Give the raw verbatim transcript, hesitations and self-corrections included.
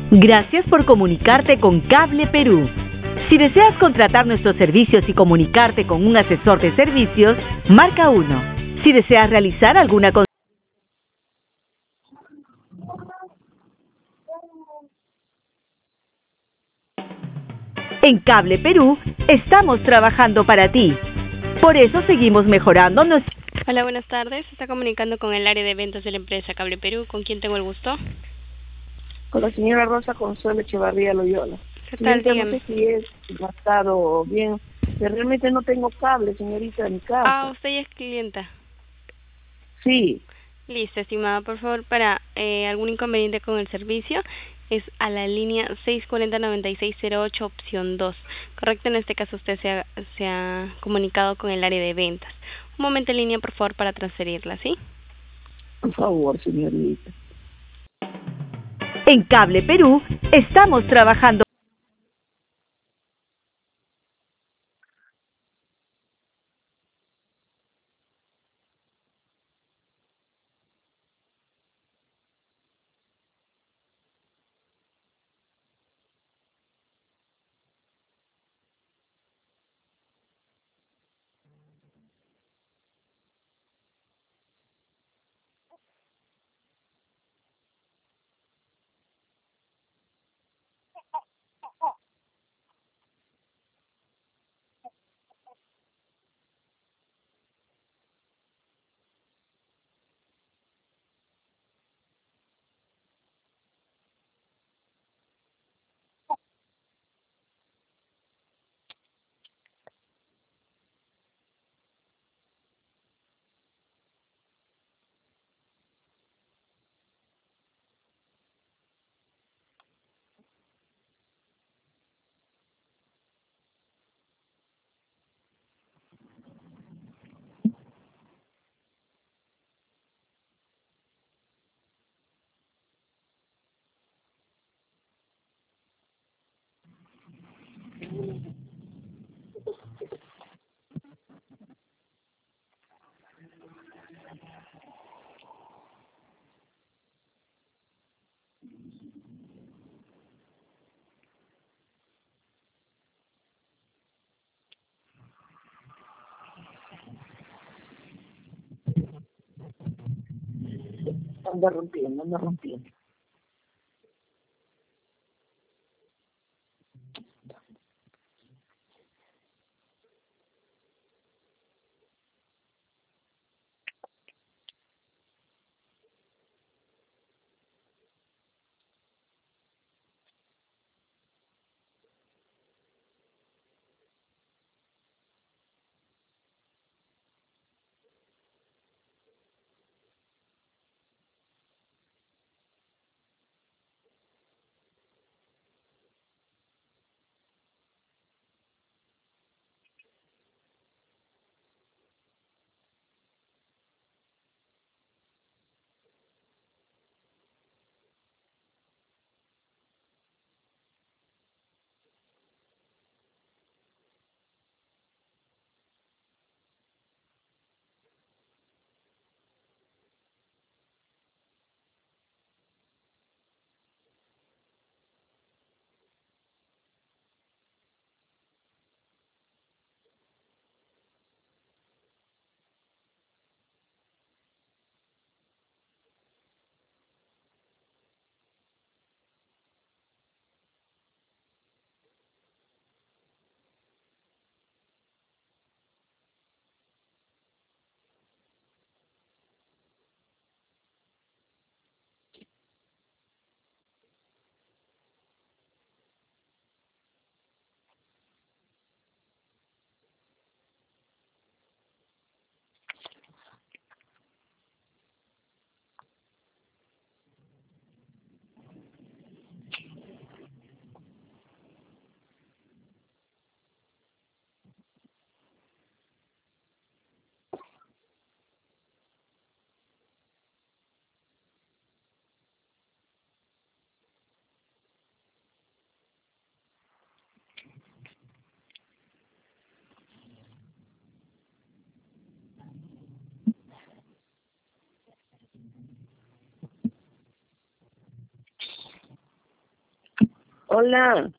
Gracias por comunicarte con Cable Perú. Si deseas contratar nuestros servicios y comunicarte con un asesor de servicios, marca uno. Si deseas realizar alguna consulta, en Cable Perú estamos trabajando para ti. Por eso seguimos mejorando nuestro... Hola, buenas tardes. Se está comunicando con el área de ventas de la empresa Cable Perú. ¿Con quién tengo el gusto? Con la señora Rosa Consuelo Echevarría Loyola. ¿Qué tal? Señorita, no Dígame. sé si es gastado bien, pero realmente no tengo cable, señorita, en mi Ah, casa. usted ya es clienta. Sí, Listo, estimada. Por favor, para eh, algún inconveniente con el servicio, es a la línea seis cuatro cero, nueve seis cero ocho, opción dos. Correcto, en este caso usted se ha, se ha comunicado con el área de ventas. Un momento en línea, por favor, para transferirla, ¿sí? por favor, señorita. En Cable Perú estamos trabajando... Anda rompiendo, anda rompiendo. Hola.